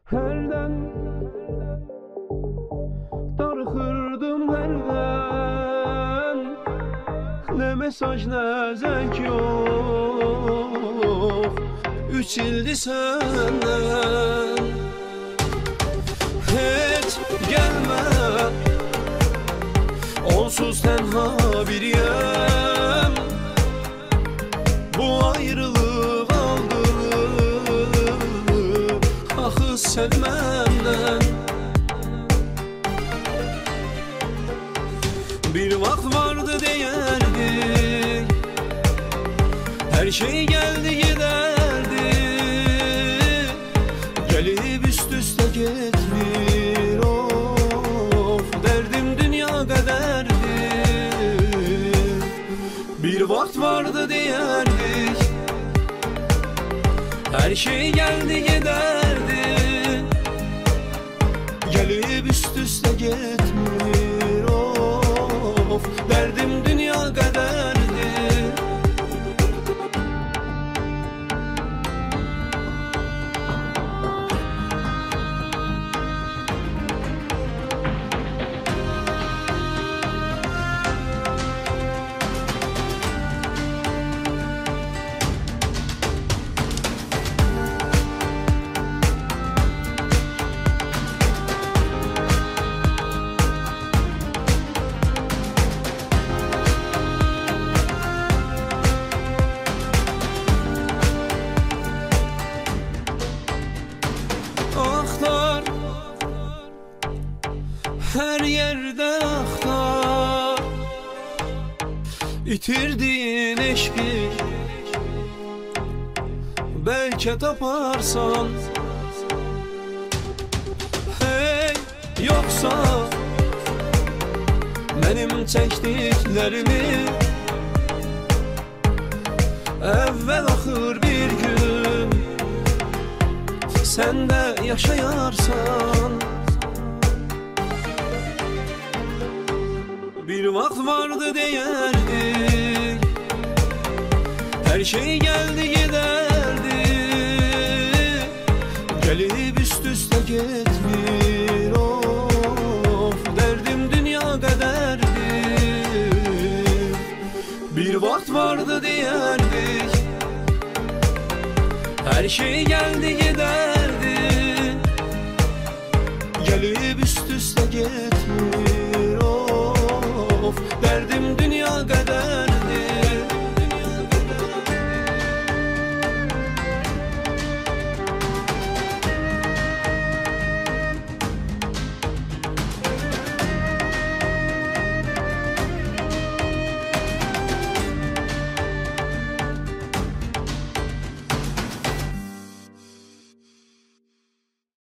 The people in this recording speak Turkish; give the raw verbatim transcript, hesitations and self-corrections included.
Herden darıxırdım herden. Ne mesaj ne zevk yok. Üç ildi senden. Hiç gelme, onsuz tenha bir yem. Bu ayrılık aldı ahı sen benden. Bir vaxt vardı deyerdik, her şey geldi giderdi. Gelip üst üste gitmir, of derdim dünya kaderdi. Bir vaxt vardı deyerdik, her şey geldi giderdi. Gelip üst üste gitmir, of derdim dünya kaderdi. Axtar, her yerde axtar, İtirdiğin eşki belki taparsan. Hey, yoksa benim çektiklerimi evvel ahır bir gün sen de yaşayarsan. Bir vaxt vardı deyerdik, her şey geldi giderdi. Gelip üst üste gitmir, of derdim dünya kaderdi. Bir vaxt vardı deyerdik, her şey geldi giderdi.